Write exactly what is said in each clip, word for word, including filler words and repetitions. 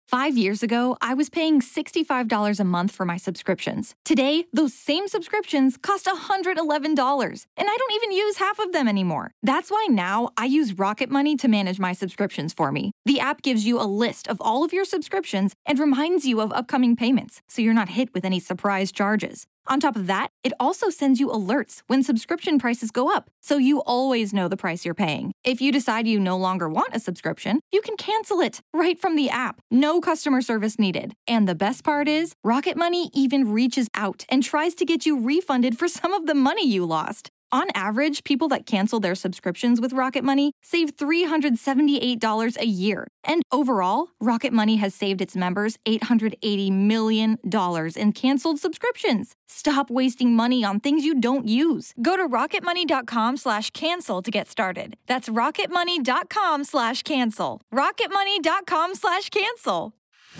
Five years ago, I was paying sixty-five dollars a month for my subscriptions. Today, those same subscriptions cost one hundred eleven dollars, and I don't even use half of them anymore. That's why now I use Rocket Money to manage my subscriptions for me. The app gives you a list of all of your subscriptions and reminds you of upcoming payments, so you're not hit with any surprise charges. On top of that, it also sends you alerts when subscription prices go up, so you always know the price you're paying. If you decide you no longer want a subscription, you can cancel it right from the app. No customer service needed. And the best part is, Rocket Money even reaches out and tries to get you refunded for some of the money you lost. On average, people that cancel their subscriptions with Rocket Money save three hundred seventy-eight dollars a year. And overall, Rocket Money has saved its members eight hundred eighty million dollars in canceled subscriptions. Stop wasting money on things you don't use. Go to rocketmoney.com slash cancel to get started. That's rocketmoney.com slash cancel. rocketmoney.com slash cancel.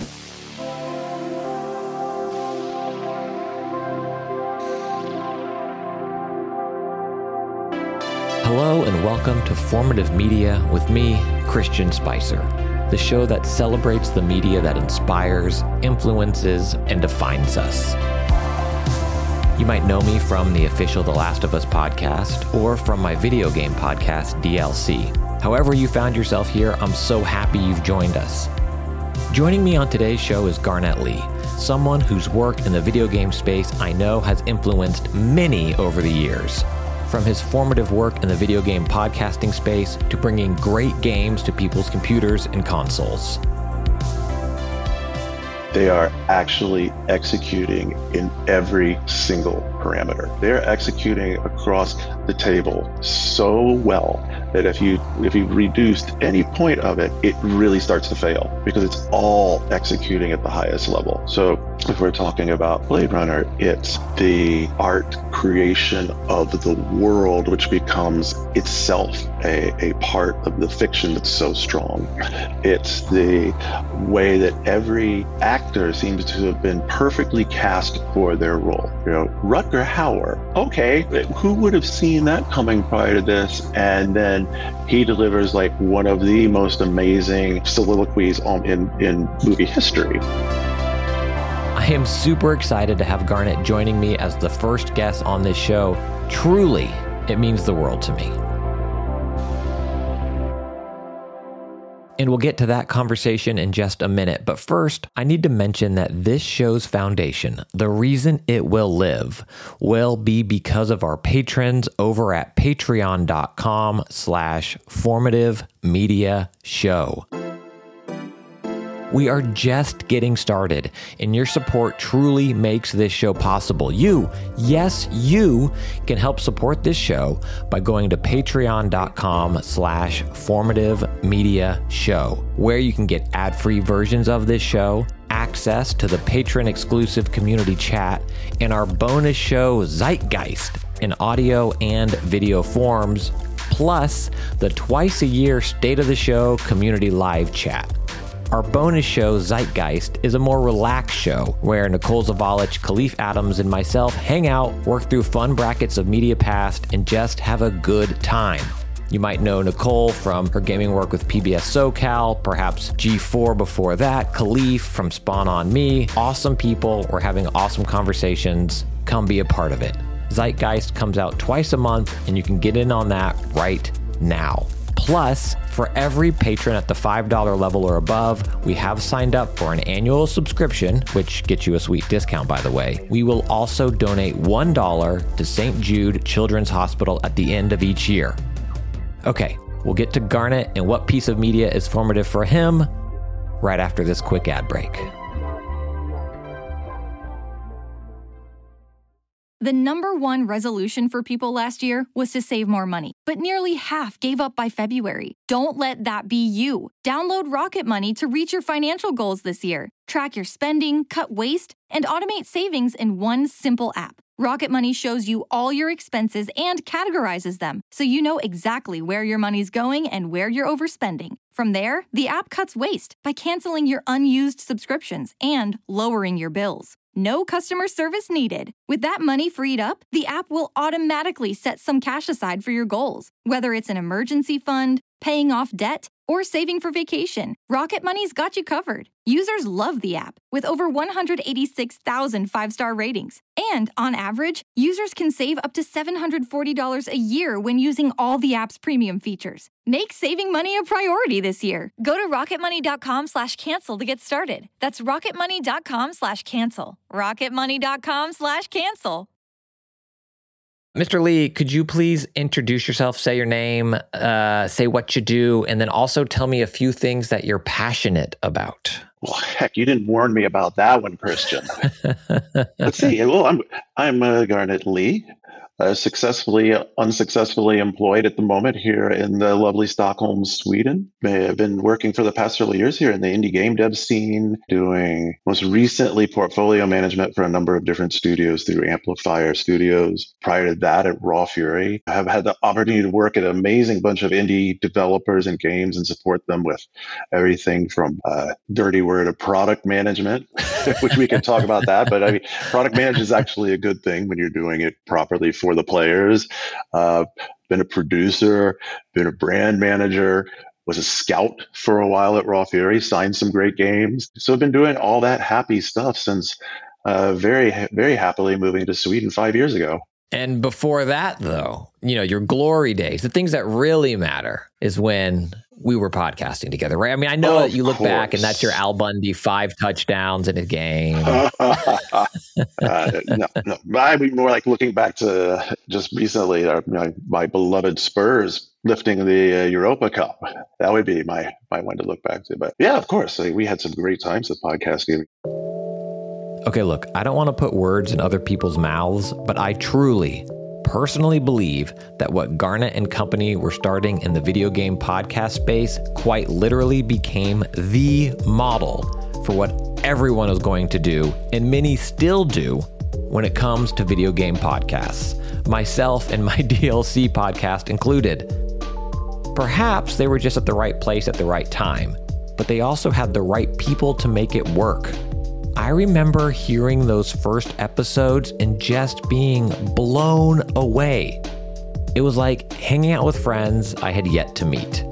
Hello and welcome to Formative Media with me, Christian Spicer, the show that celebrates the media that inspires, influences, and defines us. You might know me from the official The Last of Us podcast or from my video game podcast, D L C. However you found yourself here, I'm so happy you've joined us. Joining me on today's show is Garnett Lee, someone whose work in the video game space I know has influenced many over the years. From his formative work in the video game podcasting space to bringing great games to people's computers and consoles. They are actually executing in every single parameter. They're executing across the table so well that if you if you reduced any point of it, it really starts to fail because it's all executing at the highest level. So if we're talking about Blade Runner, it's the art creation of the world, which becomes itself a, a part of the fiction that's so strong. It's the way that every actor seems to have been perfectly cast for their role. You know, Rutger Hauer, okay, who would have seen that coming prior to this? And then he delivers like one of the most amazing soliloquies on, in, in movie history. I am super excited to have Garnett joining me as the first guest on this show. Truly, it means the world to me. And we'll get to that conversation in just a minute. But first, I need to mention that this show's foundation, the reason it will live, will be because of our patrons over at patreon.com slash formative media show. We are just getting started, and your support truly makes this show possible. You, yes, you can help support this show by going to patreon.com slash formative media show, where you can get ad-free versions of this show, access to the patron-exclusive community chat, and our bonus show Zeitgeist in audio and video forms, plus the twice-a-year State of the Show community live chat. Our bonus show, Zeitgeist, is a more relaxed show where Nicole Zavallich, Khalif Adams, and myself hang out, work through fun brackets of media past, and just have a good time. You might know Nicole from her gaming work with P B S SoCal, perhaps G four before that, Khalif from Spawn on Me. Awesome people. We're having awesome conversations. Come be a part of it. Zeitgeist comes out twice a month, and you can get in on that right now. Plus, for every patron at the five dollars level or above, we have signed up for an annual subscription, which gets you a sweet discount, by the way. We will also donate one dollar to Saint Jude Children's Hospital at the end of each year. Okay, we'll get to Garnett and what piece of media is formative for him right after this quick ad break. The number one resolution for people last year was to save more money, but nearly half gave up by February. Don't let that be you. Download Rocket Money to reach your financial goals this year. Track your spending, cut waste, and automate savings in one simple app. Rocket Money shows you all your expenses and categorizes them, so you know exactly where your money's going and where you're overspending. From there, the app cuts waste by canceling your unused subscriptions and lowering your bills. No customer service needed. With that money freed up, the app will automatically set some cash aside for your goals, whether it's an emergency fund, paying off debt, or saving for vacation, Rocket Money's got you covered. Users love the app, with over one hundred eighty-six thousand five-star ratings. And on average, users can save up to seven hundred forty dollars a year when using all the app's premium features. Make saving money a priority this year. Go to rocketmoney.com slash cancel to get started. That's rocketmoney.com slash cancel. rocketmoney.com slash cancel. Mister Lee, could you please introduce yourself, say your name, uh, say what you do, and then also tell me a few things that you're passionate about? Well, heck, you didn't warn me about that one, Christian. Let's see. Well, I'm I'm uh, Garnet Lee, uh, successfully, unsuccessfully employed at the moment here in the lovely Stockholm, Sweden. I've been working for the past several years here in the indie game dev scene, doing most recently portfolio management for a number of different studios through Amplifier Studios. Prior to that, at Raw Fury, I have had the opportunity to work at an amazing bunch of indie developers and games and support them with everything from uh, dirty word of product management, which we can talk about that. But I mean, product management is actually a good thing when you're doing it properly for the players. Uh, been a producer, been a brand manager, was a scout for a while at Raw Fury, signed some great games. So I've been doing all that happy stuff since uh, very, very happily moving to Sweden five years ago. And before that, though, you know, your glory days, the things that really matter is when we were podcasting together, right? I mean, I know Of that you look course. back and that's your Al Bundy five touchdowns in a game. uh, no, no. I'd be more like looking back to just recently, uh, my, my beloved Spurs lifting the uh, Europa Cup. That would be my, my one to look back to. But yeah, of course, like, we had some great times with podcasting. Okay, look, I don't want to put words in other people's mouths, but I truly, personally believe that what Garnet and company were starting in the video game podcast space quite literally became the model for what everyone is going to do, and many still do, when it comes to video game podcasts, myself and my D L C podcast included. Perhaps they were just at the right place at the right time, but they also had the right people to make it work. I remember hearing those first episodes and just being blown away. It was like hanging out with friends I had yet to meet.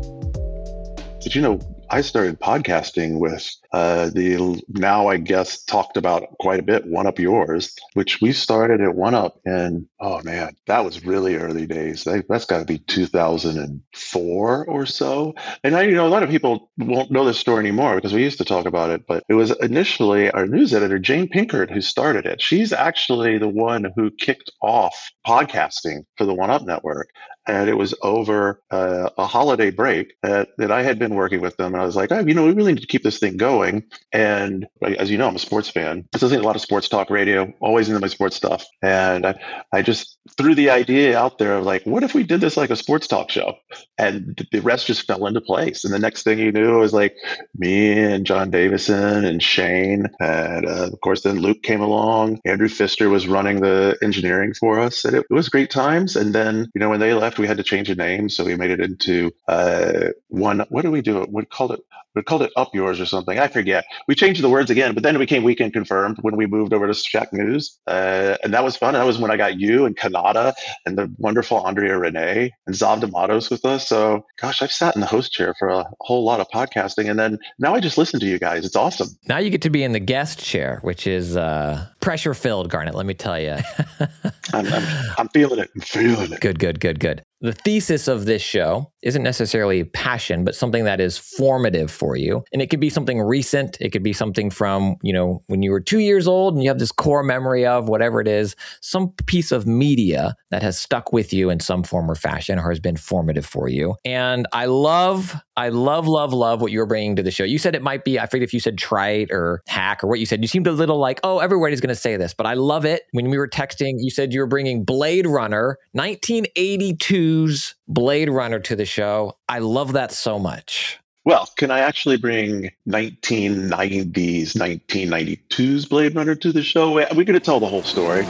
Did you know I started podcasting with uh, the now, I guess, talked about quite a bit, One Up Yours, which we started at One Up. And oh, man, that was really early days. That's got to be two thousand four or so. And I, you know, a lot of people won't know this story anymore because we used to talk about it. But it was initially our news editor, Jane Pinkert, who started it. She's actually the one who kicked off podcasting for the One Up Network. And it was over uh, a holiday break that, that I had been working with them. And I was like, oh, you know, we really need to keep this thing going. And as you know, I'm a sports fan. I was listening to a lot of sports talk radio, always into my sports stuff. And I, I just threw the idea out there of like, what if we did this like a sports talk show? And the rest just fell into place. And the next thing you knew, it was like me and John Davison and Shane. And uh, of course, then Luke came along. Andrew Pfister was running the engineering for us. And it, it was great times. And then, you know, when they left, we had to change the name. So we made it into uh, one, what did we do? We called it, we called it Up Yours or something. I forget. We changed the words again, but then it became Weekend Confirmed when we moved over to Shack News. Uh, and that was fun. That was when I got you and Kanata and the wonderful Andrea Renee and Zav D'Amatos with us. So gosh, I've sat in the host chair for a whole lot of podcasting. And then now I just listen to you guys. It's awesome. Now you get to be in the guest chair, which is uh, pressure filled, Garnet, let me tell you. I'm, I'm, I'm feeling it. I'm feeling it. Good, good, good, good. The thesis of this show isn't necessarily passion, but something that is formative for you. And it could be something recent. It could be something from, you know, when you were two years old and you have this core memory of whatever it is, some piece of media that has stuck with you in some form or fashion or has been formative for you. And I love, I love, love, love what you're bringing to the show. You said it might be, I forget if you said trite or hack or what you said. You seemed a little like, oh, everybody's going to say this, but I love it. When we were texting, you said you were bringing Blade Runner, nineteen eighty-two's Blade Runner to the show. I love that so much. Well, can I actually bring nineteen nineties, nineteen ninety-two's Blade Runner to the show? We're going to tell the whole story.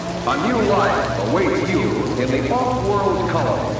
A new life awaits you in the off-world colony.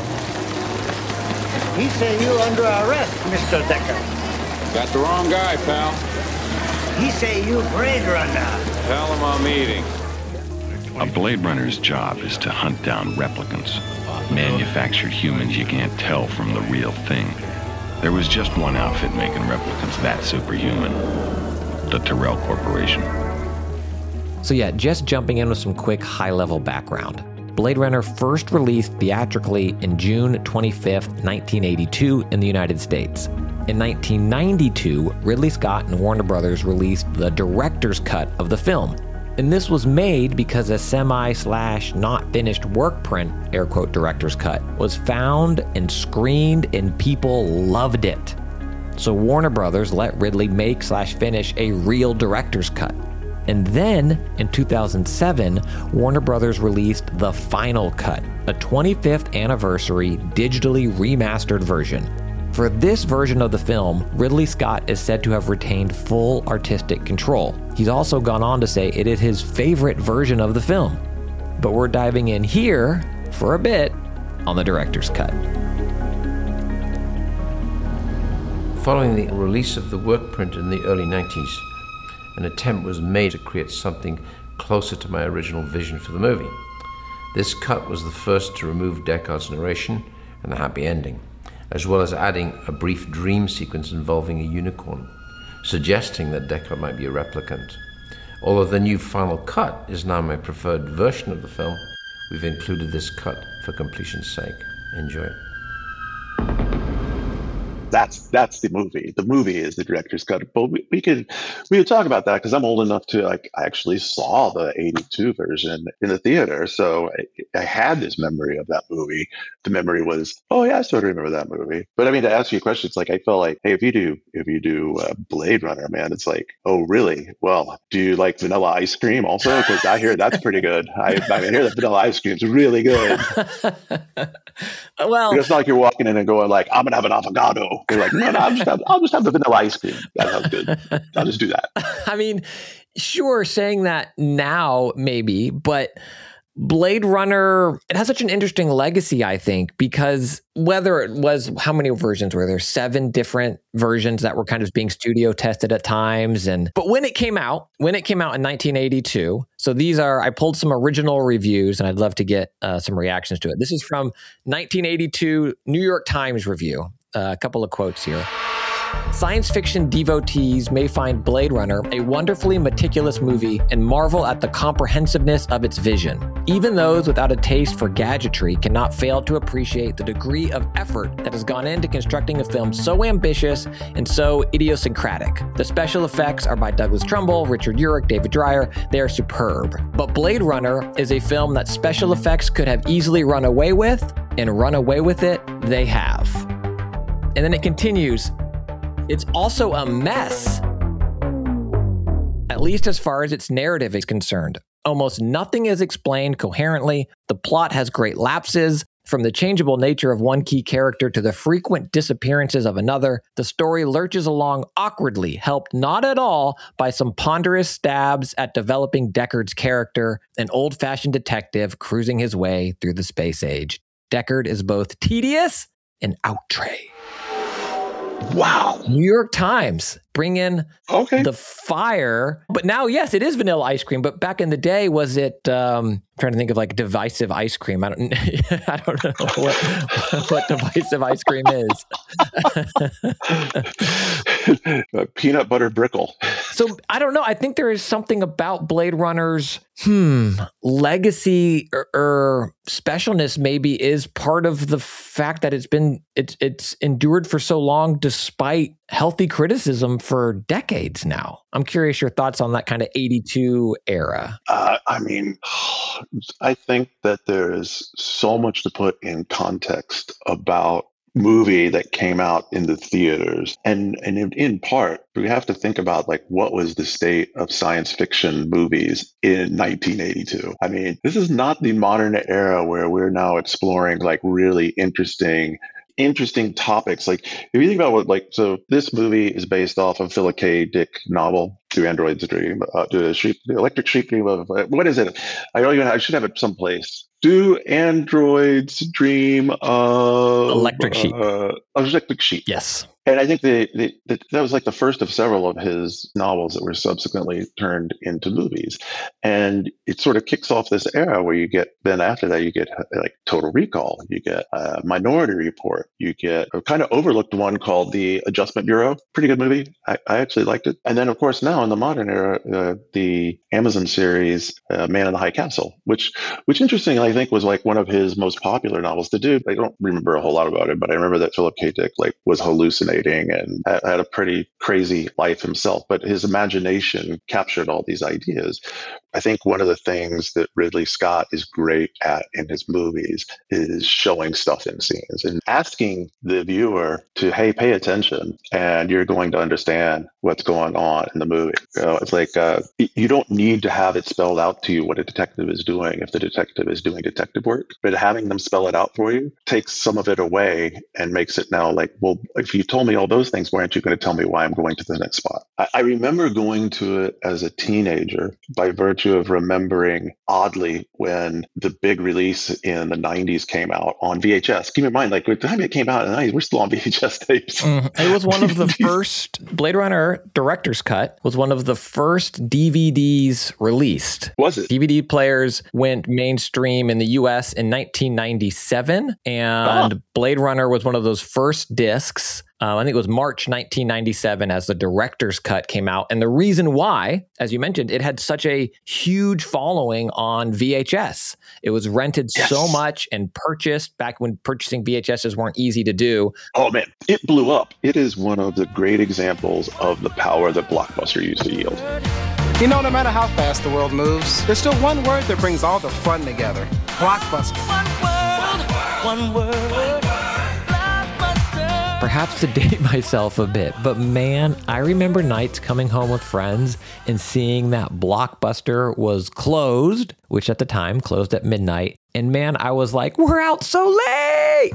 He say you under arrest, Mister Decker. Got the wrong guy, pal. He say you Blade Runner. Tell him I'm eating. A Blade Runner's job is to hunt down replicants, manufactured humans you can't tell from the real thing. There was just one outfit making replicants that superhuman. The Tyrell Corporation. So yeah, just jumping in with some quick high-level background. Blade Runner first released theatrically in June twenty-fifth, nineteen eighty-two in the United States. In nineteen ninety-two, Ridley Scott and Warner Brothers released the director's cut of the film. And this was made because a semi-slash not finished work print, air quote director's cut, was found and screened and people loved it. So Warner Brothers let Ridley make slash finish a real director's cut. And then, in two thousand seven, Warner Brothers released the final cut, a twenty-fifth anniversary digitally remastered version. For this version of the film, Ridley Scott is said to have retained full artistic control. He's also gone on to say it is his favorite version of the film. But we're diving in here, for a bit, on the director's cut. Following the release of the work print in the early nineties, an attempt was made to create something closer to my original vision for the movie. This cut was the first to remove Deckard's narration and the happy ending, as well as adding a brief dream sequence involving a unicorn, suggesting that Deckard might be a replicant. Although the new final cut is now my preferred version of the film, we've included this cut for completion's sake. Enjoy it. That's that's the movie. The movie is the director's cut. But we, we could we could talk about that because I'm old enough to like I actually saw the eighty-two version in the theater, so I, I had this memory of that movie. The memory was, oh yeah, I sort of remember that movie. But I mean, to ask you a question, it's like I felt like, hey, if you do if you do uh, Blade Runner, man, it's like, oh really? Well, do you like vanilla ice cream also? Because I hear that's pretty good. I, I mean, I hear that vanilla ice cream is really good. Well, it's not like you're walking in and going like, I'm gonna have an avocado. You're like, no, no, I'll just have, I'll just have the vanilla ice cream. That sounds good. I'll just do that. I mean, sure, saying that now maybe, but Blade Runner, it has such an interesting legacy, I think, because whether it was, how many versions were there? Seven different versions that were kind of being studio tested at times. And but when it came out, when it came out in nineteen eighty-two, so these are, I pulled some original reviews and I'd love to get uh, some reactions to it. This is from nineteen eighty-two New York Times review. Uh, a couple of quotes here. Science fiction devotees may find Blade Runner a wonderfully meticulous movie and marvel at the comprehensiveness of its vision. Even those without a taste for gadgetry cannot fail to appreciate the degree of effort that has gone into constructing a film so ambitious and so idiosyncratic. The special effects are by Douglas Trumbull, Richard Urich, David Dreyer. They are superb. But Blade Runner is a film that special effects could have easily run away with, and run away with it they have. And then it continues. It's also a mess, at least as far as its narrative is concerned. Almost nothing is explained coherently. The plot has great lapses. From the changeable nature of one key character to the frequent disappearances of another, the story lurches along awkwardly, helped not at all by some ponderous stabs at developing Deckard's character, an old-fashioned detective cruising his way through the space age. Deckard is both tedious and outre. Wow. New York Times, bring in okay. the fire. But now, yes, it is vanilla ice cream. But back in the day, was it, um, I'm trying to think of like divisive ice cream. I don't I don't know what, what divisive ice cream is. Peanut butter brickle. So I don't know. I think there is something about Blade Runner's hmm, legacy or, or specialness maybe is part of the fact that it's been, it's, it's endured for so long despite healthy criticism for decades now. I'm curious your thoughts on that kind of eighty-two era. Uh, I mean, I think that there is so much to put in context about movie that came out in the theaters. And, and in, in part, we have to think about like what was the state of science fiction movies in nineteen eighty-two. I mean, this is not the modern era where we're now exploring like really interesting interesting topics. Like if you think about what, like, so this movie is based off of Philip K. Dick novel, Do Androids Dream, uh, Do the Sheep, the Electric Sheep Dream of, uh, what is it? I don't even, I should have it someplace. Do androids dream of Electric Sheep? Uh, electric Sheep. Yes. And I think the, the, the, that was like the first of several of his novels that were subsequently turned into movies. And it sort of kicks off this era where you get, then after that, you get like Total Recall, you get uh, Minority Report, you get a kind of overlooked one called The Adjustment Bureau. Pretty good movie. I, I actually liked it. And then, of course, now in the modern era, uh, the Amazon series, uh, Man in the High Castle, which, which interestingly, I think was like one of his most popular novels. The dude, I don't remember a whole lot about it, but I remember that Philip K. Dick like was hallucinating and had a pretty crazy life himself, but his imagination captured all these ideas. I think one of the things that Ridley Scott is great at in his movies is showing stuff in scenes and asking the viewer to, hey, pay attention, and you're going to understand what's going on in the movie. You know, it's like uh, you don't need to have it spelled out to you what a detective is doing if the detective is doing detective work, but having them spell it out for you takes some of it away and makes it now like, well, if you told me all those things, why aren't you going to tell me why I'm going to the next spot? I, I remember going to it as a teenager by virtue of remembering oddly when the big release in the nineties came out on V H S. Keep in mind, like, by the time it came out in the nineties, we're still on V H S tapes. Mm, it was one of the first, Blade Runner Director's Cut was one of the first D V Ds released. Was it? D V D players went mainstream in the U S in nineteen ninety-seven, and oh. Blade Runner was one of those first discs. Um, I think it was March nineteen ninety-seven as the director's cut came out. And the reason why, as you mentioned, it had such a huge following on V H S. It was rented yes. so much and purchased back when purchasing V H Ses weren't easy to do. Oh, man, it blew up. It is one of the great examples of the power that Blockbuster used to yield. You know, no matter how fast the world moves, there's still one word that brings all the fun together. Blockbuster. One word, one word. Perhaps to date myself a bit, but man, I remember nights coming home with friends and seeing that Blockbuster was closed, which at the time closed at midnight. And man, I was like, we're out so late.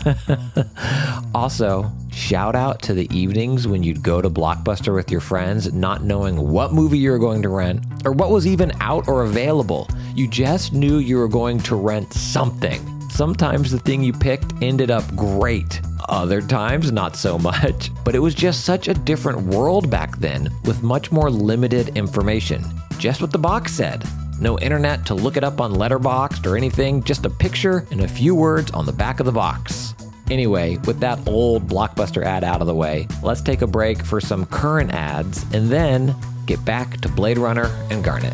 Also, shout out to the evenings when you'd go to Blockbuster with your friends, not knowing what movie you were going to rent or what was even out or available. You just knew you were going to rent something. Sometimes the thing you picked ended up great. Other times, not so much. But it was just such a different world back then with much more limited information. Just what the box said. No internet to look it up on Letterboxd or anything, just a picture and a few words on the back of the box. Anyway, with that old Blockbuster ad out of the way, let's take a break for some current ads and then get back to Blade Runner and Garnet.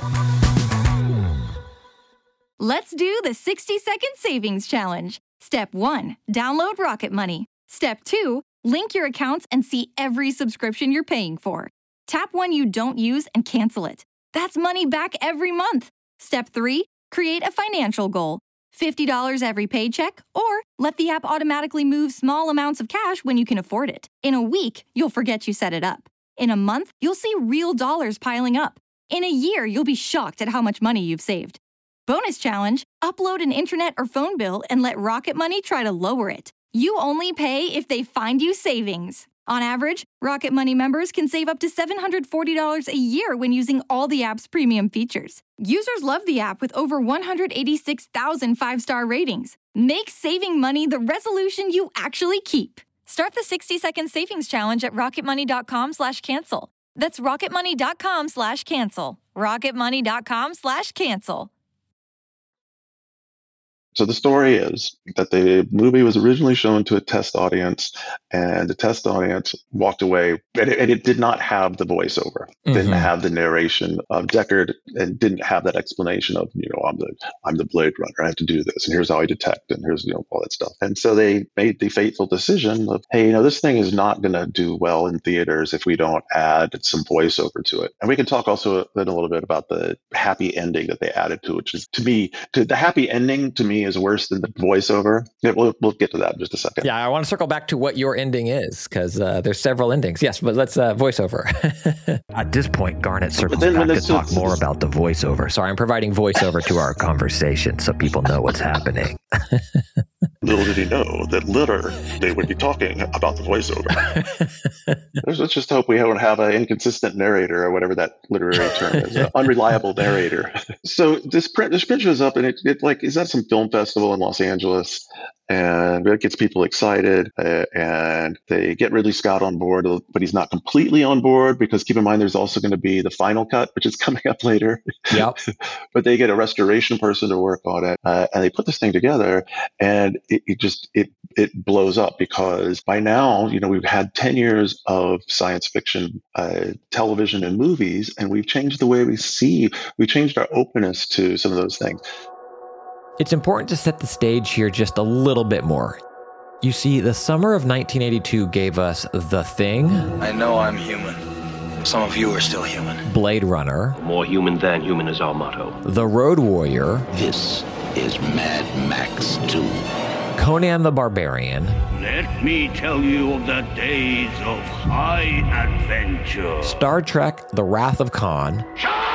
Let's do the sixty second savings challenge. Step one, download Rocket Money. Step two, link your accounts and see every subscription you're paying for. Tap one you don't use and cancel it. That's money back every month. Step three, create a financial goal. fifty dollars every paycheck, or let the app automatically move small amounts of cash when you can afford it. In a week, you'll forget you set it up. In a month, you'll see real dollars piling up. In a year, you'll be shocked at how much money you've saved. Bonus challenge, upload an internet or phone bill and let Rocket Money try to lower it. You only pay if they find you savings. On average, Rocket Money members can save up to seven hundred forty dollars a year when using all the app's premium features. Users love the app with over one hundred eighty-six thousand five-star ratings. Make saving money the resolution you actually keep. Start the sixty second savings challenge at rocketmoney.com slash cancel. That's rocketmoney.com slash cancel. rocketmoney.com slash cancel. So the story is that the movie was originally shown to a test audience, and the test audience walked away, and it, and it did not have the voiceover, mm-hmm. didn't have the narration of Deckard, and didn't have that explanation of, you know, I'm the I'm the Blade Runner, I have to do this, and here's how I detect, and here's, you know, all that stuff. And so they made the fateful decision of, hey, you know, this thing is not going to do well in theaters if we don't add some voiceover to it. And we can talk also then a little bit about the happy ending that they added to it, which is, to me, to, the happy ending to me is worse than the voiceover. Yeah, we'll, we'll get to that in just a second. Yeah, I want to circle back to what your ending is, because uh, there's several endings. Yes, but let's uh, voiceover. At this point, Garnet circles back to talk just, more about the voiceover. Sorry, I'm providing voiceover to our conversation so people know what's happening. Little did he know that later they would be talking about the voiceover. Let's just hope we don't have an inconsistent narrator or whatever that literary term is, an unreliable narrator. So this print, this print shows up, and it, it like is at some film festival in Los Angeles, and it gets people excited, uh, and they get Ridley Scott on board, but he's not completely on board because keep in mind there's also going to be the final cut, which is coming up later. Yep. But they get a restoration person to work on it, uh, and they put this thing together, and it, it just it it blows up because by now, you know, we've had ten years of science fiction uh, television and movies, and we've changed the way we see. We changed our openness to some of those things. It's important to set the stage here just a little bit more. You see, the summer of nineteen eighty-two gave us The Thing. I know I'm human. Some of you are still human. Blade Runner. More human than human is our motto. The Road Warrior. This is Mad Max two. Conan the Barbarian. Let me tell you of the days of high adventure. Star Trek, The Wrath of Khan.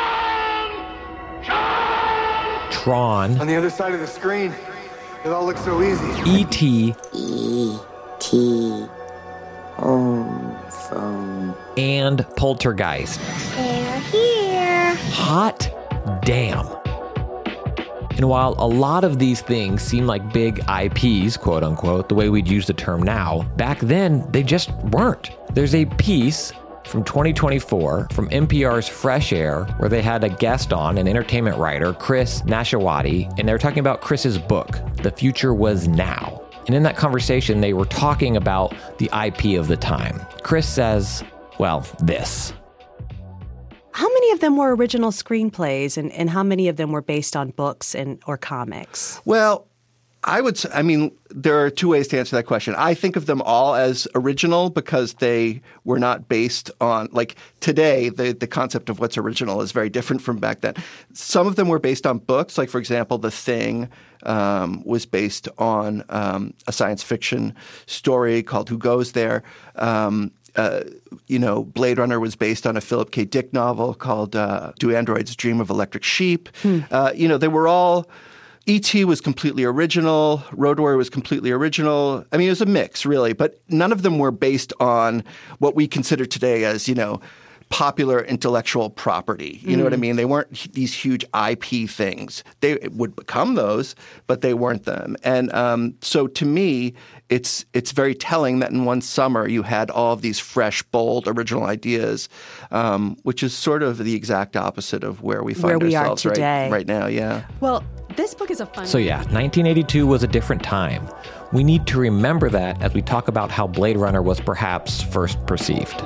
Tron. On the other side of the screen, it all looks so easy. E T E T Home Phone. And Poltergeist. They're here. Hot damn. And while a lot of these things seem like big I Ps, quote unquote, the way we'd use the term now, back then they just weren't. There's a piece from twenty twenty-four from N P R's Fresh Air, where they had a guest on, an entertainment writer, Chris Nashawati, and they were talking about Chris's book, The Future Was Now. And in that conversation, they were talking about the I P of the time. Chris says, well, this. How many of them were original screenplays, and, and how many of them were based on books and or comics? Well, I would I mean, there are two ways to answer that question. I think of them all as original because they were not based on, like today, the, the concept of what's original is very different from back then. Some of them were based on books. Like, for example, The Thing um, was based on um, a science fiction story called Who Goes There? Um, uh, you know, Blade Runner was based on a Philip K. Dick novel called uh, Do Androids Dream of Electric Sheep? Hmm. Uh, you know, they were all... E T was completely original. Road Warrior was completely original. I mean, it was a mix, really, but none of them were based on what we consider today as, you know, popular intellectual property. You mm. know what I mean? They weren't these huge I P things. They would become those, but they weren't them. And um, so to me, it's it's very telling that in one summer you had all of these fresh, bold, original ideas, um, which is sort of the exact opposite of where we find where we ourselves are today. Right, right now. Yeah. Well, this book is a fun. So yeah, nineteen eighty-two was a different time. We need to remember that as we talk about how Blade Runner was perhaps first perceived.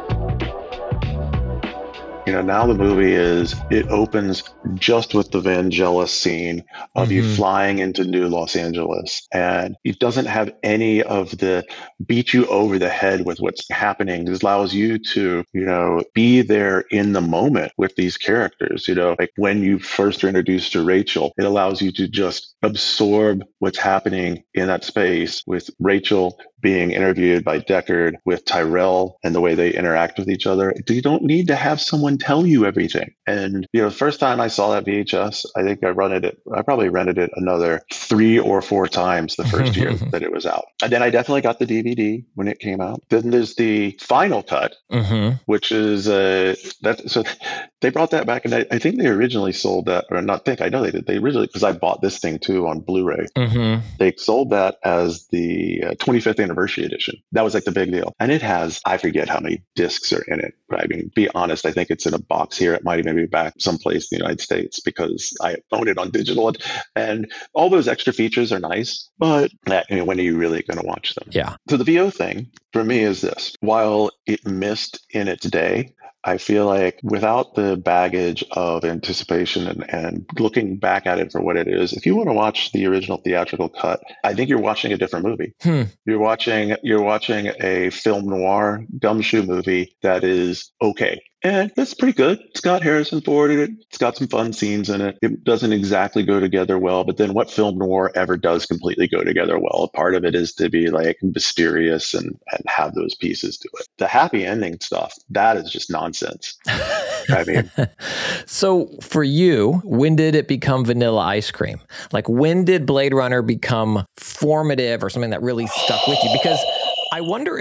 You know, now the movie is, it opens just with the Vangelis scene of mm-hmm. you flying into New Los Angeles. And it doesn't have any of the beat you over the head with what's happening. It allows you to, you know, be there in the moment with these characters. You know, like when you first are introduced to Rachel, it allows you to just absorb what's happening in that space with Rachel being interviewed by Deckard, with Tyrell and the way they interact with each other. You don't need to have someone tell you everything. And, you know, the first time I saw that V H S, I think I rented it, I probably rented it another three or four times the first year that it was out. And then I definitely got the D V D when it came out. Then there's the final cut, mm-hmm. which is, uh, that. so they brought that back. And I, I think they originally sold that, or not think, I know they did. They originally, because I bought this thing too on Blu-ray. Mm-hmm. They sold that as the uh, twenty-fifth anniversary edition. That was like the big deal. And it has, I forget how many discs are in it. I mean, be honest, I think it's in a box here. It might even be back someplace in the United States because I own it on digital. And all those extra features are nice, but I mean, when are you really going to watch them? Yeah. So the V O thing for me is this. While it missed in its day, I feel like without the baggage of anticipation and, and looking back at it for what it is, if you want to watch the original theatrical cut, I think you're watching a different movie. Hmm. You're watching you're watching a film noir gumshoe movie that is okay. And that's pretty good. It's got Harrison Ford in it. It's got some fun scenes in it. It doesn't exactly go together well, but then what film noir ever does completely go together well? Part of it is to be like mysterious and, and have those pieces to it. The happy ending stuff, that is just nonsense. I mean, so for you, when did it become Vanilla Ice Cream? Like, when did Blade Runner become formative or something that really stuck with you? Because I wonder if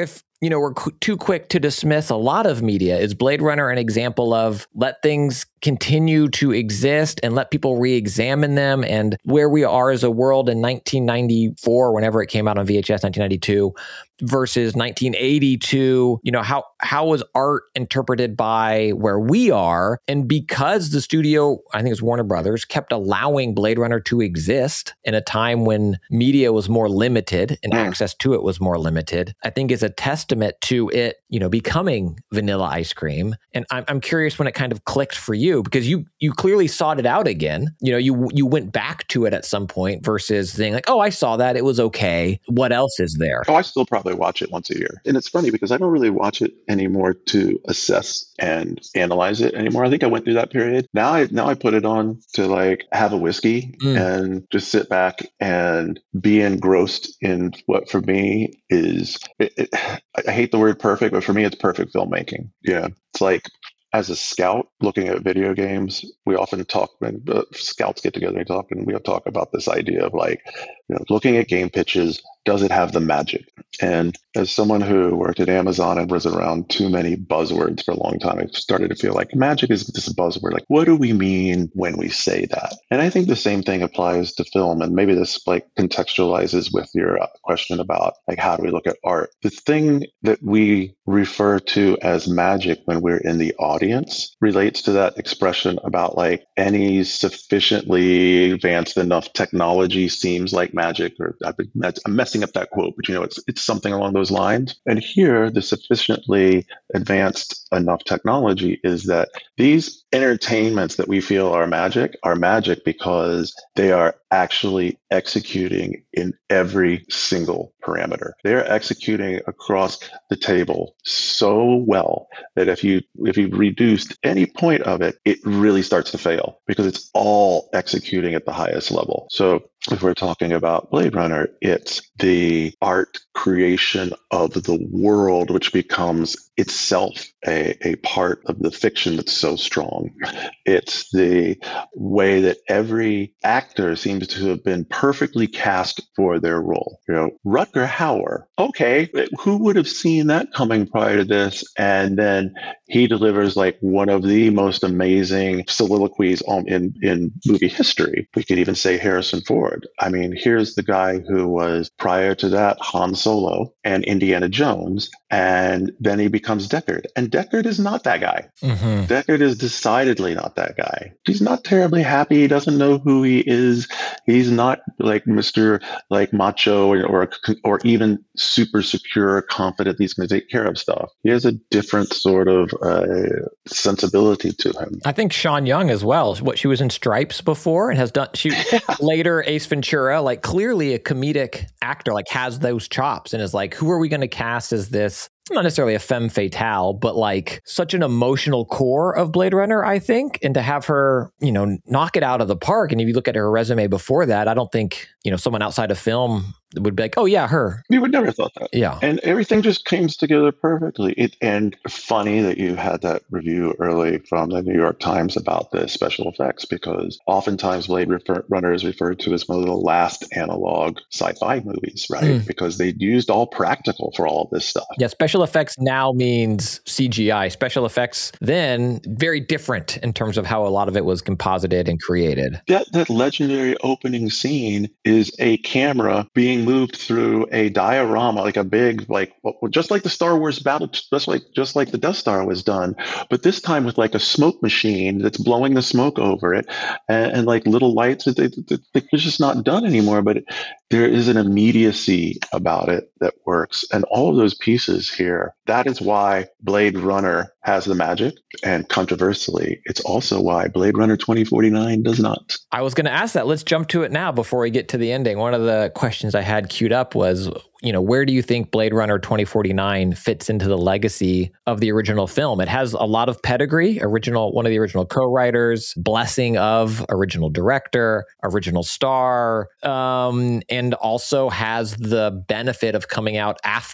you know, we're qu- too quick to dismiss a lot of media. Is Blade Runner an example of let things continue to exist and let people re-examine them, and where we are as a world in nineteen ninety-four, whenever it came out on V H S, nineteen ninety-two, versus nineteen eighty-two, you know, how, how was art interpreted by where we are? And because the studio, I think it's Warner Brothers, kept allowing Blade Runner to exist in a time when media was more limited and access to it was more limited, I think is a testament to it, you know, becoming vanilla ice cream. And I'm, I'm curious when it kind of clicked for you, because you you clearly sought it out again. You know, you you went back to it at some point versus saying like, oh, I saw that, it was okay. What else is there? Oh, I still probably watch it once a year. And it's funny because I don't really watch it anymore to assess and analyze it anymore. I think I went through that period. Now I now I put it on to like have a whiskey mm. and just sit back and be engrossed in what for me is, it, it, I hate the word perfect, but for me it's perfect filmmaking. Yeah. It's like, as a scout looking at video games, we often talk, when uh, scouts get together and talk, and we'll talk about this idea of like, you know, looking at game pitches, does it have the magic? And as someone who worked at Amazon and was around too many buzzwords for a long time, I started to feel like magic is just a buzzword. Like, what do we mean when we say that? And I think the same thing applies to film. And maybe this like contextualizes with your question about like, how do we look at art? The thing that we refer to as magic when we're in the audience relates to that expression about like any sufficiently advanced enough technology seems like magic, or I'm messing up that quote, but you know, it's it's something along those lines. And here, the sufficiently advanced enough technology is that these entertainments that we feel are magic are magic because they are actually executing in every single parameter. They're executing across the table so well that if you if you reduced any point of it, it really starts to fail because it's all executing at the highest level. So if we're talking about Blade Runner, it's the art creation of the world, which becomes itself a, a part of the fiction that's so strong. It's the way that every actor seems to have been perfectly cast for their role. You know, Rutger Hauer, okay, who would have seen that coming prior to this? And then he delivers like one of the most amazing soliloquies on, in, in movie history. We could even say Harrison Ford. I mean, here's the guy who was prior to that Han Solo and Indiana Jones, and then he becomes Deckard. And Deckard is not that guy. Mm-hmm. Deckard is decidedly not that guy. He's not terribly happy. He doesn't know who he is. He's not like Mister like macho or, or or even super secure, confident he's going to take care of stuff. He has a different sort of uh, sensibility to him. I think Sean Young as well. What, she was in Stripes before and has done, she later Ace Ventura, like clearly a comedic actor, like has those chops and is like, who are we going to cast as this? Not necessarily a femme fatale, but like such an emotional core of Blade Runner, I think. And to have her, you know, knock it out of the park. And if you look at her resume before that, I don't think, you know, someone outside of film would be like, oh yeah, her. You would never have thought that. Yeah. And everything just comes together perfectly. It, and funny that you had that review early from the New York Times about the special effects, because oftentimes Blade refer- Runner is referred to as one of the last analog sci-fi movies, right? Mm. Because they used all practical for all of this stuff. Yeah, special effects now means C G I. Special effects then, very different in terms of how a lot of it was composited and created. That, that legendary opening scene is a camera being moved through a diorama, like a big, like just like the Star Wars battle, just like just like the Death Star was done, but this time with like a smoke machine that's blowing the smoke over it, and, and like little lights. It, it, it, it's just not done anymore, but it, there is an immediacy about it that works, and all of those pieces here. That is why Blade Runner has the magic, and controversially, it's also why Blade Runner twenty forty-nine does not. I was going to ask that. Let's jump to it now before we get to the ending. One of the questions I had queued up was, you know, where do you think Blade Runner twenty forty-nine fits into the legacy of the original film? It has a lot of pedigree, original, one of the original co-writers, blessing of original director, original star, um, and also has the benefit of coming out after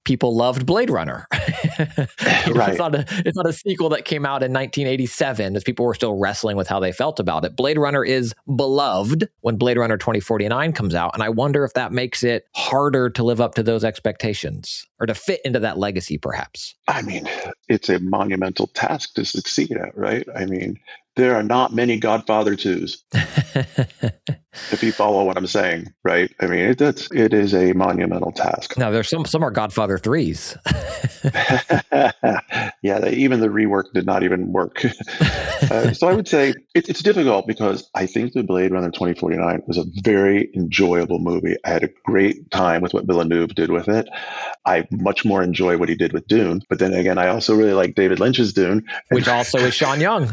people loved Blade Runner. Right. It's not, a, it's not a sequel that came out in nineteen eighty-seven, as people were still wrestling with how they felt about it. Blade Runner is beloved when Blade Runner twenty forty-nine comes out, and I wonder if that makes it harder to live up to those expectations or to fit into that legacy, perhaps. I mean, it's a monumental task to succeed at, right? I mean, there are not many Godfather twos. If you follow what I'm saying, right? I mean, it, that's, it is a monumental task. No, there's some, some are Godfather threes. Yeah, they, even the rework did not even work. uh, so I would say it, it's difficult because I think the Blade Runner twenty forty-nine was a very enjoyable movie. I had a great time with what Villeneuve did with it. I much more enjoy what he did with Dune. But then again, I also really like David Lynch's Dune. Which also is Sean Young.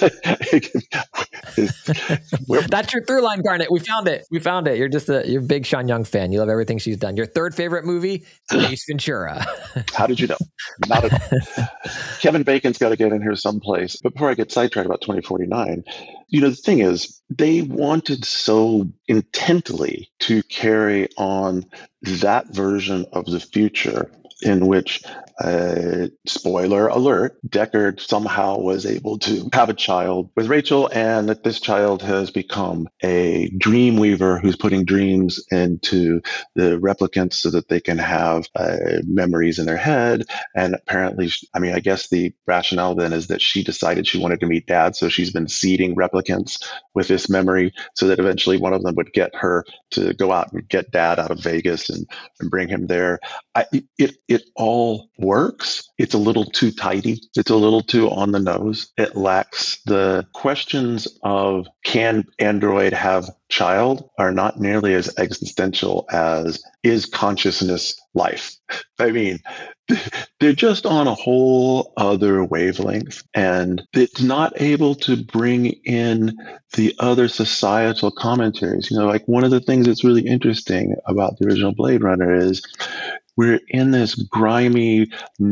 That's your through line, Garnet. We found it. We found it. You're just a you're a big Sean Young fan. You love everything she's done. Your third favorite movie, Ace Ventura. How did you know? Not at all. Kevin Bacon's got to get in here someplace. But before I get sidetracked about twenty forty-nine, you know, the thing is, they wanted so intently to carry on that version of the future in which, uh, spoiler alert, Deckard somehow was able to have a child with Rachel, and that this child has become a dream weaver who's putting dreams into the replicants so that they can have uh, memories in their head. And apparently, I mean, I guess the rationale then is that she decided she wanted to meet Dad, so she's been seeding replicants with this memory so that eventually one of them would get her to go out and get Dad out of Vegas and, and bring him there. I, it it all works. It's a little too tidy. It's a little too on the nose. It lacks the questions of can Android have child are not nearly as existential as is consciousness life. I mean, they're just on a whole other wavelength, and it's not able to bring in the other societal commentaries. You know, like one of the things that's really interesting about the original Blade Runner is we're in this grimy,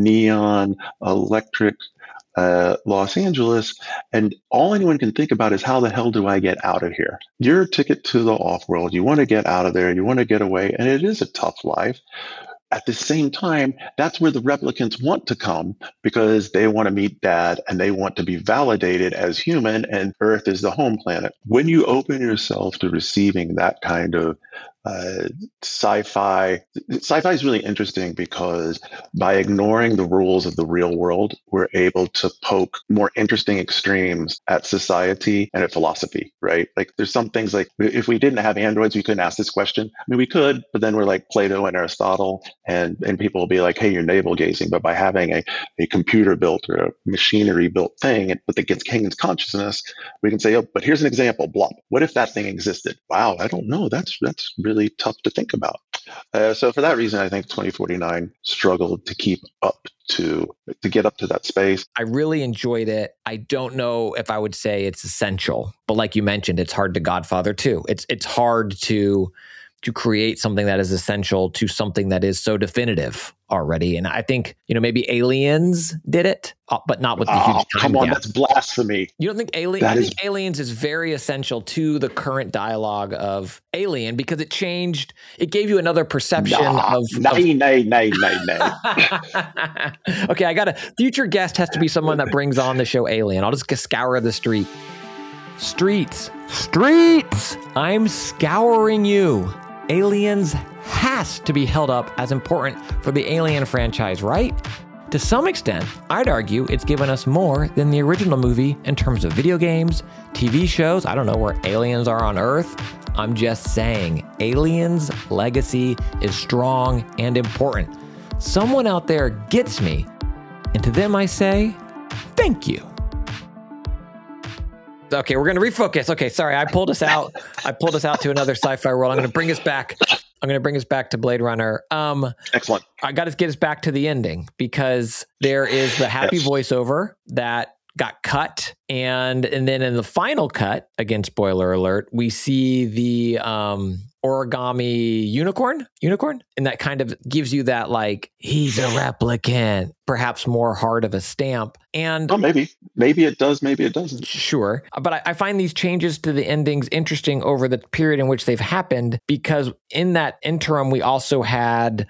neon, electric uh, Los Angeles, and all anyone can think about is how the hell do I get out of here? You're a ticket to the off-world. You want to get out of there. You want to get away, and it is a tough life. At the same time, that's where the replicants want to come because they want to meet Dad and they want to be validated as human, and Earth is the home planet. When you open yourself to receiving that kind of uh, sci-fi, sci-fi is really interesting because by ignoring the rules of the real world, we're able to poke more interesting extremes at society and at philosophy, right? Like there's some things like if we didn't have androids, we couldn't ask this question. I mean, we could, but then we're like Plato and Aristotle, and, and people will be like, hey, you're navel gazing. But by having a, a computer built or a machinery built thing, but that gets King's consciousness, we can say, oh, but here's an example, Blop. What if that thing existed? Wow, I don't know. That's, that's really tough to think about. Uh, so for that reason, I think twenty forty-nine struggled to keep up to to get up to that space. I really enjoyed it. I don't know if I would say it's essential, but like you mentioned, it's hard to Godfather too. It's it's hard to to create something that is essential to something that is so definitive already. And I think, you know, maybe Aliens did it, uh, but not with the oh, huge time come on, gap. That's blasphemy. You don't think Alien? I is... think Aliens is very essential to the current dialogue of Alien because it changed. It gave you another perception nah, of. Nay, of... nay, nay, nay, nay. Okay, I got a future guest has to be someone that brings on the show Alien. I'll just scour the street. Streets, streets. I'm scouring you. Aliens has to be held up as important for the Alien franchise, right? To some extent, I'd argue it's given us more than the original movie in terms of video games, T V shows. I don't know where aliens are on Earth. I'm just saying, Aliens' legacy is strong and important. Someone out there gets me, and to them I say, thank you. Okay, we're going to refocus. Okay, sorry, I pulled us out. I pulled us out to another sci-fi world. I'm going to bring us back. I'm going to bring us back to Blade Runner. Um, Excellent. I got to get us back to the ending because there is the happy yes. voiceover that got cut, and and then in the final cut, again, spoiler alert, we see the um, origami unicorn, unicorn, and that kind of gives you that like he's a replicant, perhaps more hard of a stamp. And oh, maybe, maybe it does, maybe it doesn't. Sure, but I, I find these changes to the endings interesting over the period in which they've happened because in that interim, we also had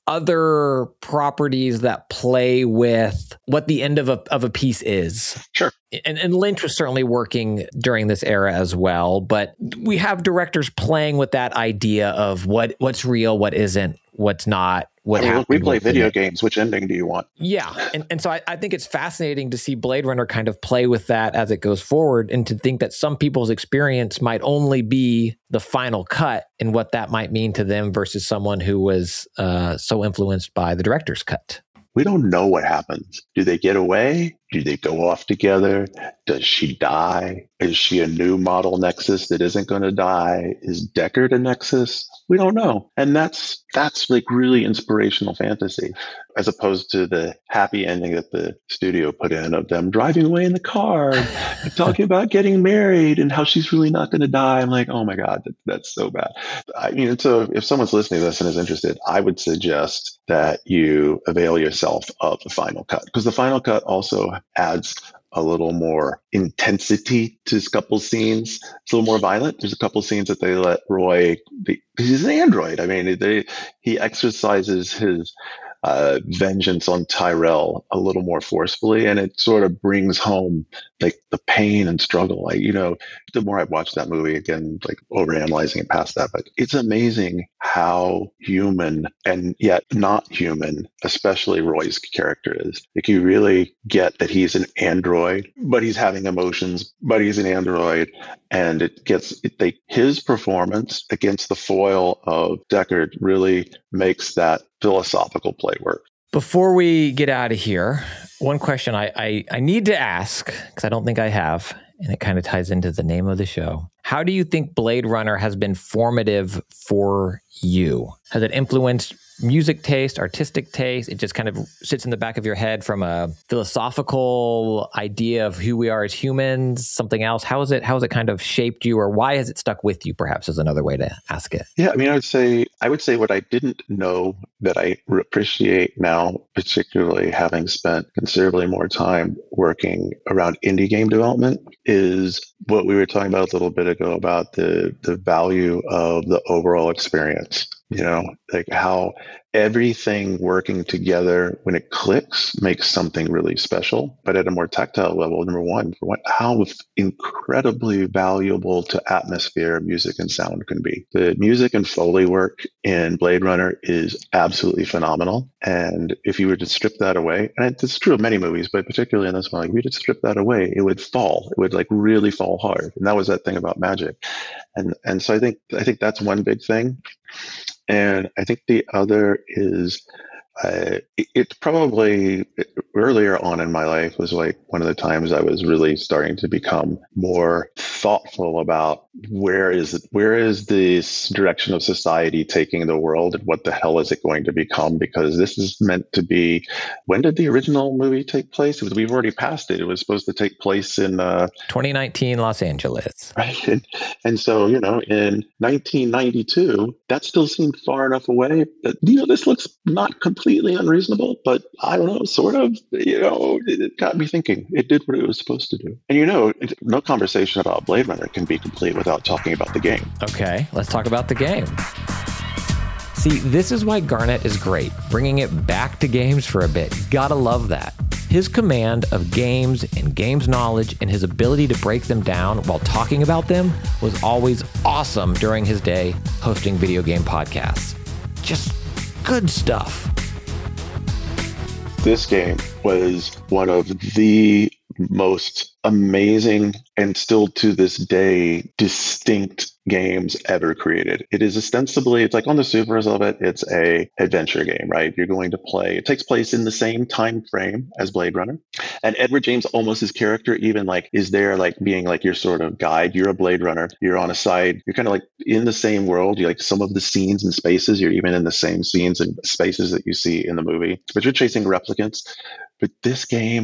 other properties that play with what the end of a of a piece is. Sure. And, and Lynch was certainly working during this era as well, but we have directors playing with that idea of what what's real, what isn't, what's not. What I mean, we play video it. games. Which ending do you want? Yeah. And and so I, I think it's fascinating to see Blade Runner kind of play with that as it goes forward, and to think that some people's experience might only be the final cut and what that might mean to them versus someone who was uh, so influenced by the director's cut. We don't know what happens. Do they get away? Do they go off together? Does she die? Is she a new model Nexus that isn't going to die? Is Deckard a Nexus? We don't know. And that's that's like really inspirational fantasy, as opposed to the happy ending that the studio put in of them driving away in the car and talking about getting married and how she's really not going to die. I'm like, oh my God, that, that's so bad. I mean, so if someone's listening to this and is interested, I would suggest that you avail yourself of the final cut, because the final cut also adds a little more intensity to a couple scenes. It's a little more violent. There's a couple scenes that they let Roy be, he's an android. I mean, they, he exercises his uh, vengeance on Tyrell a little more forcefully, and it sort of brings home like the pain and struggle. Like, you know, the more I watch that movie again, like overanalyzing it past that, but it's amazing how human and yet not human, especially Roy's character is. Like, you really get that he's an android, but he's having emotions, but he's an android. And it gets, it, they, his performance against the foil of Deckard really makes that philosophical play work. Before we get out of here, one question I, I, I need to ask, because I don't think I have, and it kind of ties into the name of the show. How do you think Blade Runner has been formative for you? Has it influenced music taste, artistic taste? It just kind of sits in the back of your head from a philosophical idea of who we are as humans, something else? How is it, how has it kind of shaped you, or why has it stuck with you, perhaps, is another way to ask it? Yeah, I mean, I would say, I would say what I didn't know that I appreciate now, particularly having spent considerably more time working around indie game development, is what we were talking about a little bit ago about the, the value of the overall experience. You know, like how everything working together when it clicks makes something really special. But at a more tactile level, number one, for what, how incredibly valuable to atmosphere music and sound can be. The music and Foley work in Blade Runner is absolutely phenomenal. And if you were to strip that away, and it's true of many movies, but particularly in this one, like if you were to strip that away, it would fall. It would like really fall hard. And that was that thing about magic. And and so I think I think that's one big thing. And I think the other is uh, it, it probably earlier on in my life was like one of the times I was really starting to become more thoughtful about where is where is this direction of society taking the world, and what the hell is it going to become? Because this is meant to be. When did the original movie take place? It was, we've already passed it. It was supposed to take place in uh, twenty nineteen Los Angeles, right? And, and so you know, in nineteen ninety-two, that still seemed far enough away that you know this looks not completely unreasonable, but I don't know, sort of. You know, it got me thinking. It did what it was supposed to do. And you know, no conversation about Blade Runner can be complete without talking about the game. Okay, let's talk about the game. See, this is why Garnett is great, bringing it back to games for a bit. Gotta love that. His command of games and games knowledge and his ability to break them down while talking about them was always awesome during his day hosting video game podcasts. Just good stuff. This game was one of the most amazing and still to this day distinct games ever created. It is ostensibly, it's like on the surface of it, it's a adventure game, right? You're going to play, it takes place in the same time frame as Blade Runner. And Edward James, almost his character, even like is there like being like your sort of guide. You're a Blade Runner. You're on a side. You're kind of like in the same world. You like some of the scenes and spaces. You're even in the same scenes and spaces that you see in the movie. But you're chasing replicants. But this game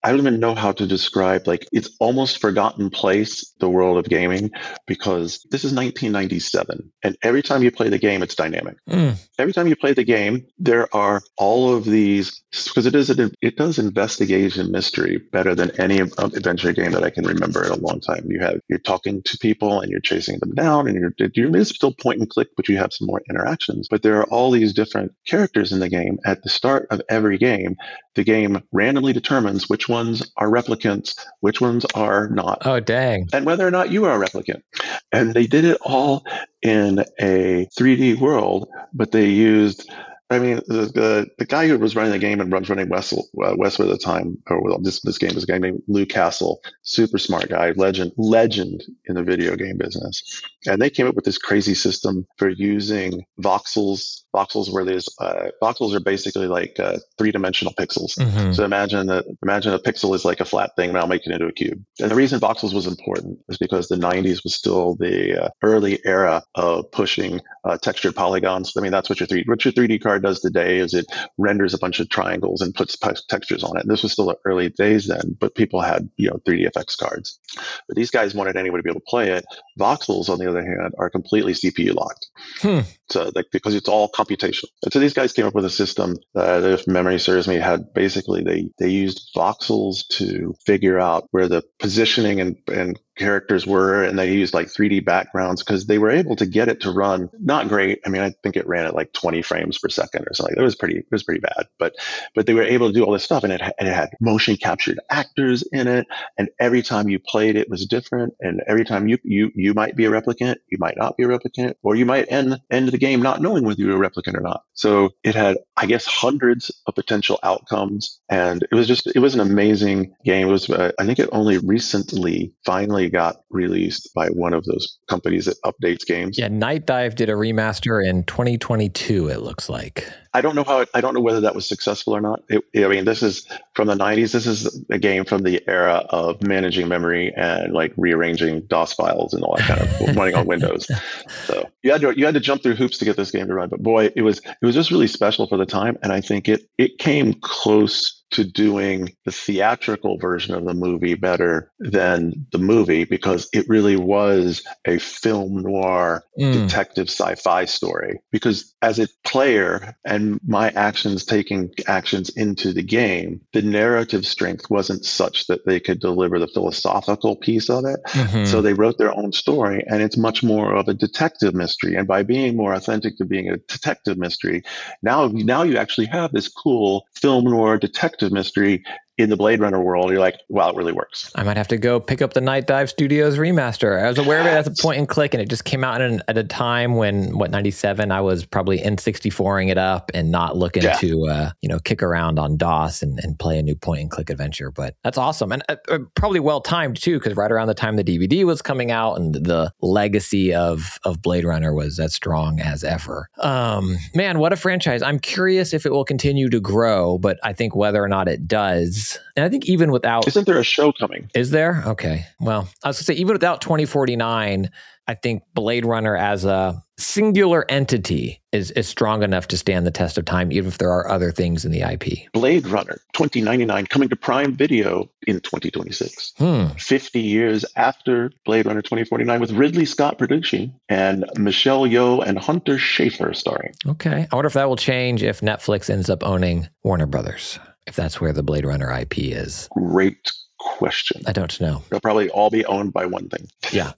I don't even know how to describe, like, it's almost forgotten place, the world of gaming, because this is nineteen ninety-seven. And every time you play the game, it's dynamic. Mm. Every time you play the game, there are all of these, because it is, an, it does investigation mystery better than any adventure game that I can remember in a long time. You have, you're talking to people and you're chasing them down, and you're, you're still point and click, but you have some more interactions. But there are all these different characters in the game. At the start of every game, the game randomly determines which ones are replicants, which ones are not. Oh, dang. And whether or not you are a replicant. And they did it all in a three D world, but they used, I mean, the, the the guy who was running the game and was running Westwood, uh, Westwood at the time, or well, this this game was a guy named Lou Castle, super smart guy, legend, legend in the video game business. And they came up with this crazy system for using voxels. Voxels where there's uh, voxels are basically like uh, three-dimensional pixels. Mm-hmm. So imagine that imagine a pixel is like a flat thing, and I'll make it into a cube. And the reason voxels was important is because the nineties was still the uh, early era of pushing uh, textured polygons. I mean, that's what your three what your three D card does today is it renders a bunch of triangles and puts textures on it. And this was still the early days then, but people had, you know, three D F X cards. But these guys wanted anyone to be able to play it. Voxels, on the other hand, are completely C P U locked. Hmm. So like, because it's all computational. And so these guys came up with a system that, if memory serves me, had basically they they used voxels to figure out where the positioning and, and characters were, and they used like three D backgrounds because they were able to get it to run not great. I mean, I think it ran at like twenty frames per second or something. It was pretty, it was pretty bad, but but they were able to do all this stuff, and it and it had motion captured actors in it, and every time you played, it was different, and every time you you you might be a replicant, you might not be a replicant, or you might end end the game not knowing whether you're a replicant or not. So it had, I guess, hundreds of potential outcomes, and it was just it was an amazing game. It was uh, I think it only recently finally got released by one of those companies that updates games. Yeah, Night Dive did a remaster in twenty twenty-two, it looks like. I don't know how it, I don't know whether that was successful or not. It, I mean, this is from the nineties. This is a game from the era of managing memory and like rearranging DOS files and all that kind of running on Windows. So you had to you had to jump through hoops to get this game to run. But boy, it was it was just really special for the time, and I think it it came close to doing the theatrical version of the movie better than the movie, because it really was a film noir mm. detective sci-fi story. Because as a player and my actions taking actions into the game, the narrative strength wasn't such that they could deliver the philosophical piece of it. Mm-hmm. So they wrote their own story, and it's much more of a detective mystery. And by being more authentic to being a detective mystery, now, now you actually have this cool film noir detective mystery in the Blade Runner world. You're like, wow, it really works. I might have to go pick up the Night Dive Studios remaster. I was aware of it as a point and click, and it just came out in, at a time when, what, ninety-seven, I was probably N sixty-four-ing it up and not looking yeah. to, uh, you know, kick around on DOS and, and play a new point and click adventure. But that's awesome. And uh, probably well timed too, because right around the time the D V D was coming out and the legacy of, of Blade Runner was as strong as ever. Um, man, what a franchise. I'm curious if it will continue to grow, but I think whether or not it does, and I think even without... Isn't there a show coming? Is there? Okay. Well, I was going to say, even without twenty forty-nine, I think Blade Runner as a singular entity is, is strong enough to stand the test of time, even if there are other things in the I P. Blade Runner twenty ninety-nine coming to Prime Video in twenty twenty-six. Hmm. fifty years after Blade Runner twenty forty-nine, with Ridley Scott producing and Michelle Yeoh and Hunter Schafer starring. Okay. I wonder if that will change if Netflix ends up owning Warner Brothers, if that's where the Blade Runner I P is. Great question. I don't know. They'll probably all be owned by one thing. Yeah.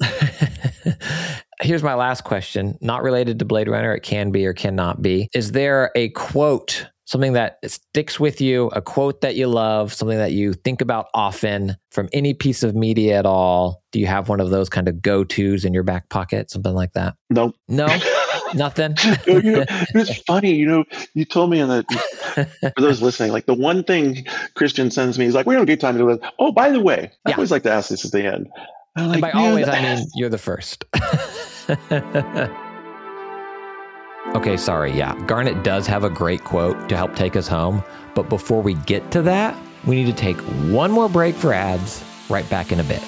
Here's my last question, not related to Blade Runner. It can be or cannot be. Is there a quote, something that sticks with you, a quote that you love, something that you think about often from any piece of media at all? Do you have one of those kind of go-tos in your back pocket, something like that? No. No? Nothing? you know, it's funny, you know, you told me in the, for those listening, like the one thing Christian sends me is like, we don't get time to do this. Oh, by the way, I yeah. always like to ask this at the end. I'm like, and by always, I mean, you're the first. Okay, sorry. Yeah. Garnet does have a great quote to help take us home. But before we get to that, we need to take one more break for ads. Right back in a bit.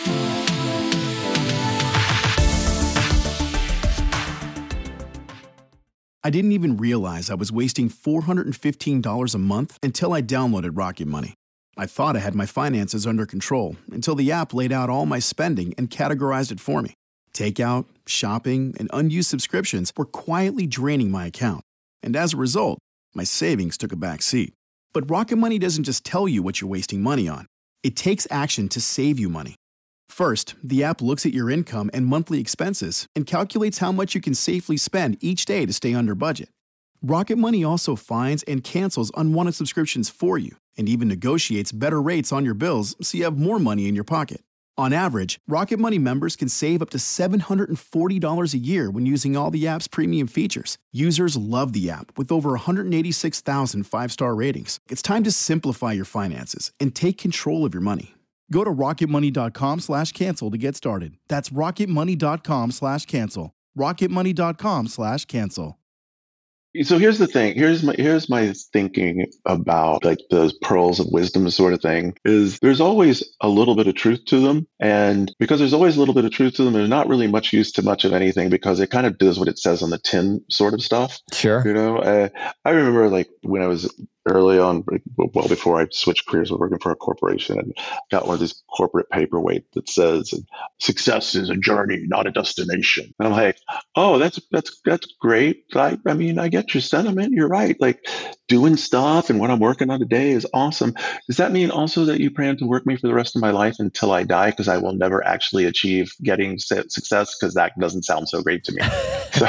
I didn't even realize I was wasting four hundred fifteen dollars a month until I downloaded Rocket Money. I thought I had my finances under control until the app laid out all my spending and categorized it for me. Takeout, shopping, and unused subscriptions were quietly draining my account. And as a result, my savings took a back seat. But Rocket Money doesn't just tell you what you're wasting money on. It takes action to save you money. First, the app looks at your income and monthly expenses and calculates how much you can safely spend each day to stay under budget. Rocket Money also finds and cancels unwanted subscriptions for you and even negotiates better rates on your bills so you have more money in your pocket. On average, Rocket Money members can save up to seven hundred forty dollars a year when using all the app's premium features. Users love the app with over one hundred eighty-six thousand five-star ratings. It's time to simplify your finances and take control of your money. Go to rocketmoney.com slash cancel to get started. That's rocketmoney.com slash cancel. rocketmoney.com slash cancel. So here's the thing. Here's my here's my thinking about like the pearls of wisdom sort of thing is there's always a little bit of truth to them. And because there's always a little bit of truth to them, there's not really much use to much of anything because it kind of does what it says on the tin sort of stuff. Sure. You know, uh, I remember like when I was early on, well, before I switched careers, I was working for a corporation and got one of these corporate paperweight that says success is a journey, not a destination. And I'm like, oh, that's, that's, that's great. I, I mean, I get your sentiment. You're right. Like doing stuff and what I'm working on today is awesome. Does that mean also that you plan to work me for the rest of my life until I die? Because I will never actually achieve getting success because that doesn't sound so great to me. So,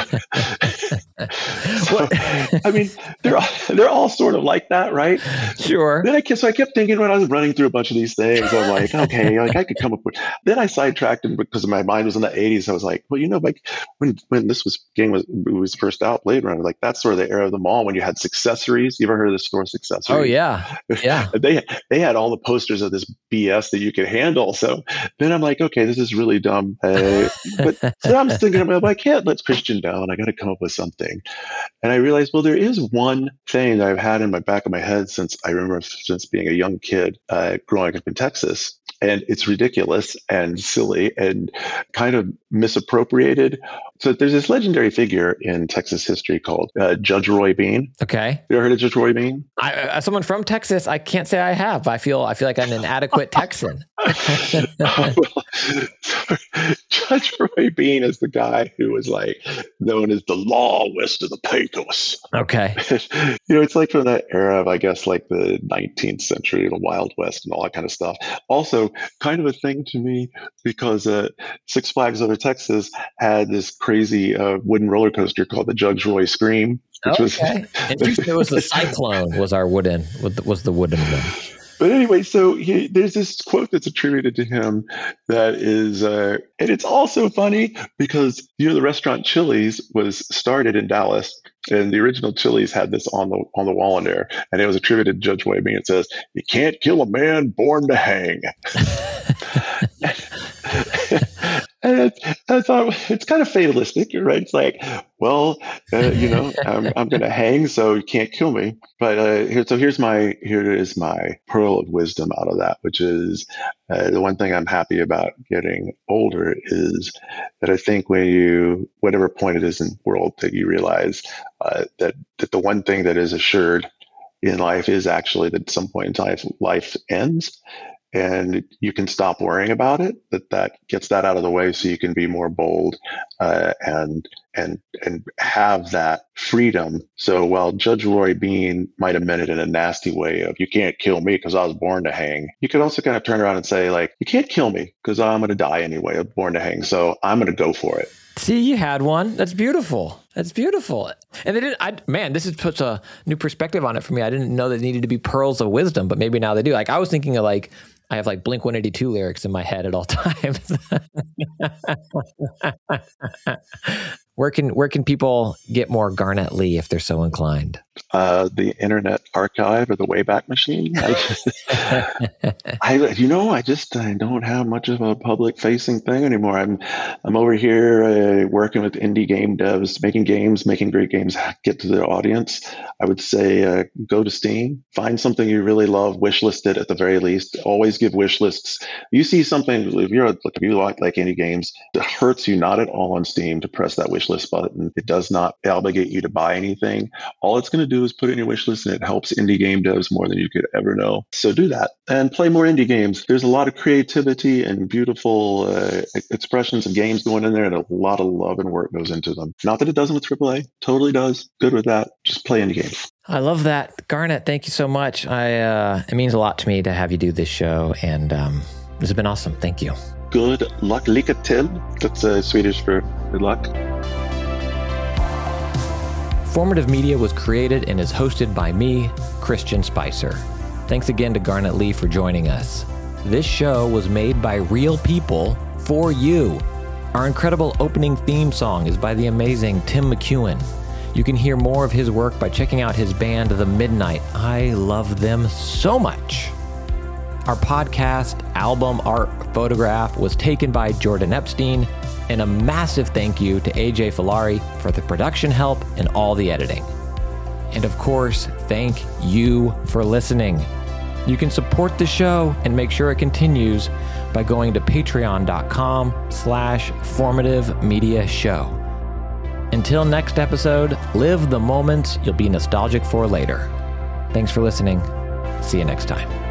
so I mean, they're, they're all sort of like that, right? Sure. Then I kept, so I kept thinking when I was running through a bunch of these things, I'm like, okay, like I could come up with. Then I sidetracked and because my mind was in the eighties. I was like, well, you know, like when when this was game was was first out, Blade Runner, like that's sort of the era of the mall when you had Successories. You ever heard of the store Successories? Oh yeah, yeah. they they had all the posters of this B S that you could handle. So then I'm like, okay, this is really dumb. Uh, but so I'm thinking about, well, I can't let Christian down. I got to come up with something. And I realized, well, there is one thing that I've had in my back of my head since I remember since being a young kid uh, growing up in Texas. And it's ridiculous and silly and kind of misappropriated. So there's this legendary figure in Texas history called uh, Judge Roy Bean. Okay. You ever heard of Judge Roy Bean? I, as someone from Texas, I can't say I have. I feel I feel like I'm an adequate Texan. well, Judge Roy Bean is the guy who was like known as the law west of the Pecos. Okay. You know, it's like from that era of, I guess, like the nineteenth century, the Wild West and all that kind of stuff. Also, kind of a thing to me because uh, Six Flags Over Texas had this crazy uh, wooden roller coaster called the Judge Roy Scream. Which okay. Was, it was the Cyclone was our wooden, was the wooden one. But anyway, so he, there's this quote that's attributed to him that is, uh, and it's also funny because, you know, the restaurant Chili's was started in Dallas, and the original Chili's had this on the on the wall in there, and it was attributed to Judge Roy Bean. It says, "You can't kill a man born to hang." And it, I thought it's kind of fatalistic, right? It's like, well, uh, you know, I'm, I'm going to hang, so you can't kill me. But uh, here, so here's my here is my pearl of wisdom out of that, which is uh, the one thing I'm happy about getting older is that I think when you, whatever point it is in the world, that you realize uh, that that the one thing that is assured in life is actually that at some point in time life ends. And you can stop worrying about it, that that gets that out of the way so you can be more bold uh, and and and have that freedom. So while Judge Roy Bean might have meant it in a nasty way of, you can't kill me because I was born to hang, you could also kind of turn around and say, like, you can't kill me because I'm going to die anyway. I'm born to hang, so I'm going to go for it. See, you had one. That's beautiful. That's beautiful. And they didn't, I, man, this is puts a new perspective on it for me. I didn't know there needed to be pearls of wisdom, but maybe now they do. Like, I was thinking of like, I have like Blink one eighty-two lyrics in my head at all times. Where can where can people get more Garnett Lee if they're so inclined? Uh, the Internet Archive or the Wayback Machine. I, I, you know, I just I don't have much of a public facing thing anymore. I'm I'm over here uh, working with indie game devs, making games, making great games get to their audience. I would say uh, go to Steam, find something you really love, wishlist it at the very least. Always give wish lists. You see something, if you're like, if you like like indie games, it hurts you not at all on Steam to press that wish list button. It does not obligate you to buy anything. All it's going to do is put it in your wish list, and it helps indie game devs more than you could ever know. So do that and play more indie games. There's a lot of creativity and beautiful uh, expressions of games going in there, and a lot of love and work goes into them. Not that it doesn't with triple A. Totally does. Good with that. Just play indie games. I love that. Garnet, thank you so much. I uh, it means a lot to me to have you do this show, and um, this has been awesome. Thank you. Good luck. Lycka till. That's uh, Swedish for good luck. Formative Media was created and is hosted by me, Christian Spicer. Thanks again to Garnet Lee for joining us. This show was made by real people for you. Our incredible opening theme song is by the amazing Tim McEwen. You can hear more of his work by checking out his band, The Midnight. I love them so much. Our podcast, album, art, photograph was taken by Jordan Epstein, and a massive thank you to A J Filari for the production help and all the editing. And of course, thank you for listening. You can support the show and make sure it continues by going to patreon.com slash formative media show. Until next episode, live the moments you'll be nostalgic for later. Thanks for listening. See you next time.